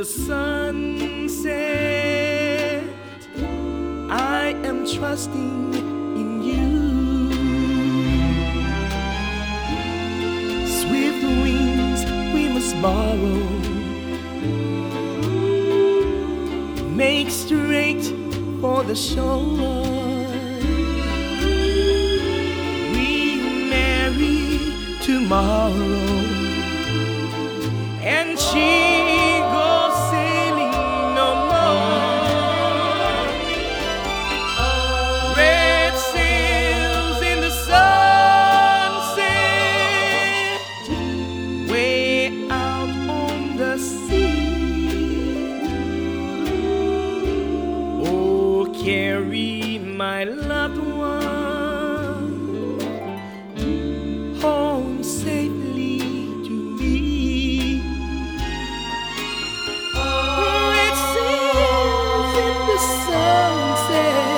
the sunset. I am trusting in you. Swift wings we must borrow, make straight for the shore. We marry tomorrow, and she goes sailing no more. Red sails in the sunset, way out on the sea. Oh, carry my loved one home safely to me. Red sails in the sunset,